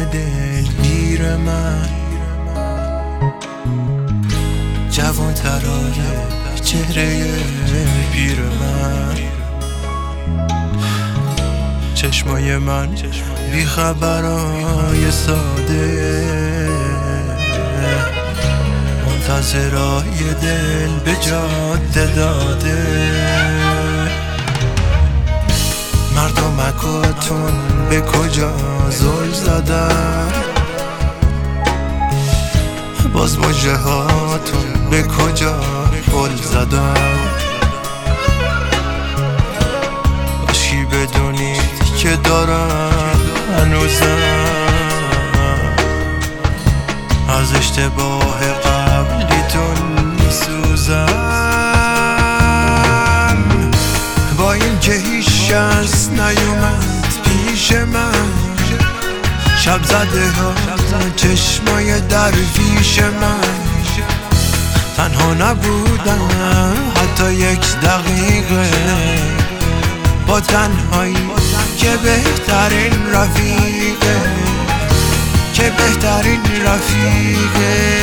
دلگیر من، جوان ترای چهره پیر من، چشمای من بی خبرای ساده، منتظرای دل به جاده داده. مردمکاتون به کجا زل زدن، باز مژه هاتون به کجا گل زدن. باشی بدونید که دارم هنوزم از اشتباه قبلیتون میسوزم. با این که هیچ کس نیومد پیش من، شب زده ها چشمای درویش من، تنها نبودم حتی یک دقیقه، با تنهایی که بهترین رفیقه، که بهترین رفیقه.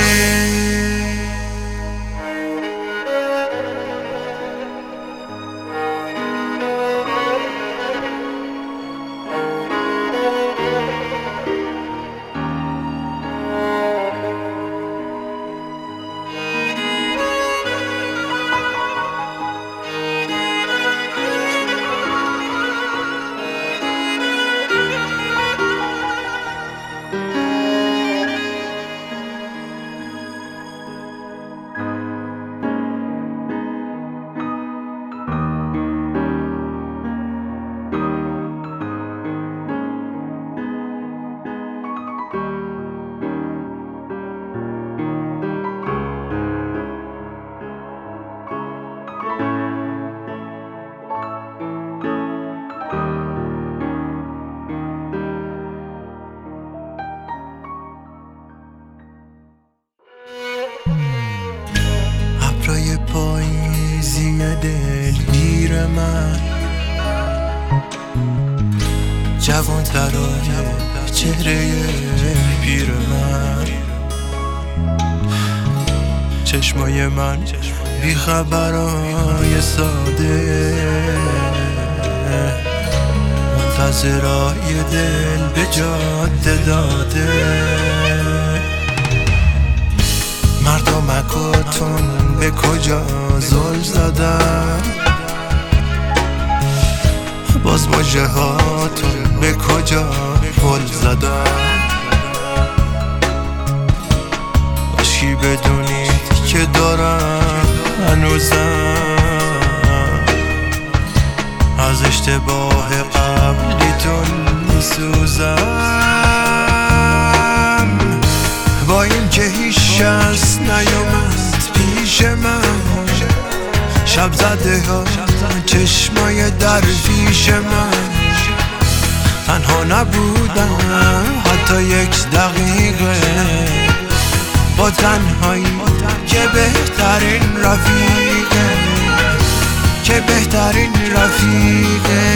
ابرای پاییزی دلگیر من، جوان ترای چهره پیر من، چشمای من بی خبرای ساده، منتظرای دل به جاده داده. مردمکاتون به کجا زل زدن، باز مژه هاتون به کجا گل زدن. باشی بدونید که دارم هنوزم از اشتباه قبلیتون میسوزم. با این که هیچ کس نیومد پیش من، شب زده ها چشمای درویش من، تنها نبودم حتی یک دقیقه، با تنهایی که بهترین رفیقه، که بهترین رفیقه.